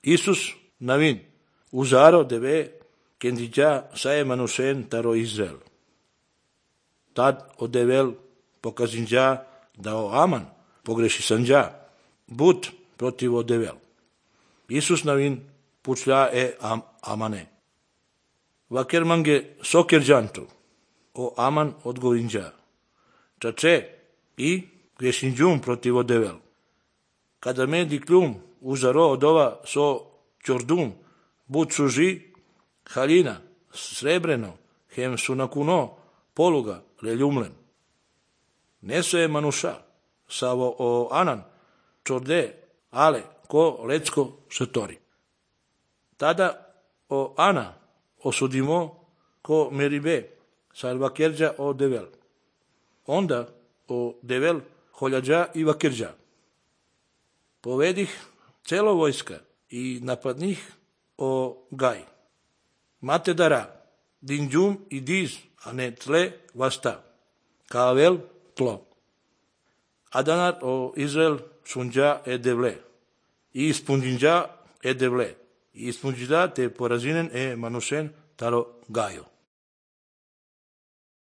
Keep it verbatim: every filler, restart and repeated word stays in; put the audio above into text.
Isus navin uzaro deve kendija sae manusen taro Izrael. Tad o devel pokazinja da o Aman pogreši sanja, but protiv o devel. Isus navin pučlja e am, Amane. Vaker mange soker jantu, o Aman odgovinja. Čače i grešinđum protiv o devel. Kada me diklum uzaro odova so čordum, but suži halina, srebreno, hem sunakuno, poluga, leljumlen. Neso je manuša, savo o Anan, čorde, ale, ko lecko šetori. Tada o Ana osudimo ko meribe, salvakerđa o devel. Onda o devel holjađa i vakerđa. Povedih celo vojska i napadnih o gaj. Mate dara, dinđum i diz, a ne tle vasta. Kavel tlo. Adanar o Izrael sunđa e devle. I ispunđinđa e devle. I ispunđida te porazinen e manusen taro gajo.